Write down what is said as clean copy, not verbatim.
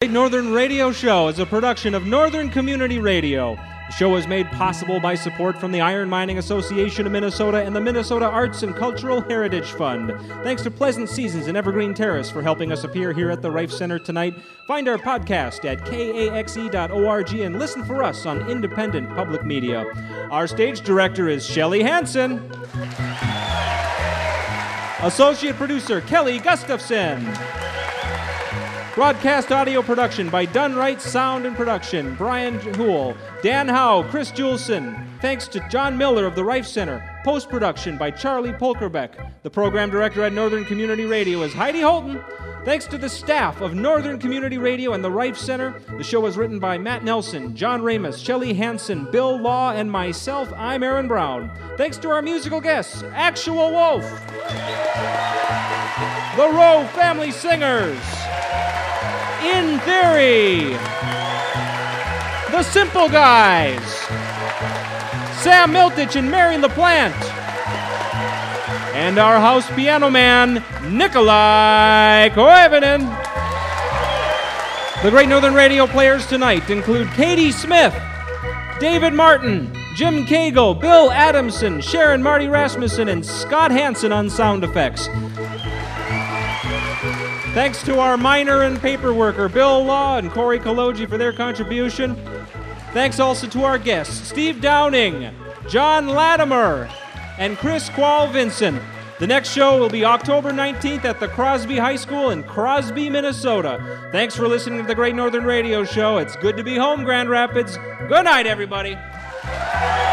Great Northern Radio Show is a production of Northern Community Radio. The show is made possible by support from the Iron Mining Association of Minnesota and the Minnesota Arts and Cultural Heritage Fund. Thanks to Pleasant Seasons and Evergreen Terrace for helping us appear here at the Reif Center tonight. Find our podcast at kaxe.org and listen for us on independent public media. Our stage director is Shelley Hansen. Associate producer Kelly Gustafson. Broadcast audio production by Dunright Sound and Production, Brian Hool, Dan Howe, Chris Juleson. Thanks to John Miller of the Reif Center. Post-production by Charlie Polkerbeck. The program director at Northern Community Radio is Heidi Holton. Thanks to the staff of Northern Community Radio and the Reif Center. The show was written by Matt Nelson, John Ramus, Shelley Hansen, Bill Law, and myself. I'm Aaron Brown. Thanks to our musical guests, Actual Wolf, the Rowe Family Singers, In Theory, The Simple Guys, Sam Miltich and Mary LaPlante, and our house piano man, Nikolai Koivunen. The Great Northern Radio players tonight include Katie Smith, David Martin, Jim Cagle, Bill Adamson, Sharon Marty Rasmussen, and Scott Hansen on sound effects. Thanks to our miner and paper worker, Bill Law and Corey Kaloji, for their contribution. Thanks also to our guests, Steve Downing, John Latimer, and Chris Qual-Vincent. The next show will be October 19th at the Crosby High School in Crosby, Minnesota. Thanks for listening to the Great Northern Radio Show. It's good to be home, Grand Rapids. Good night, everybody.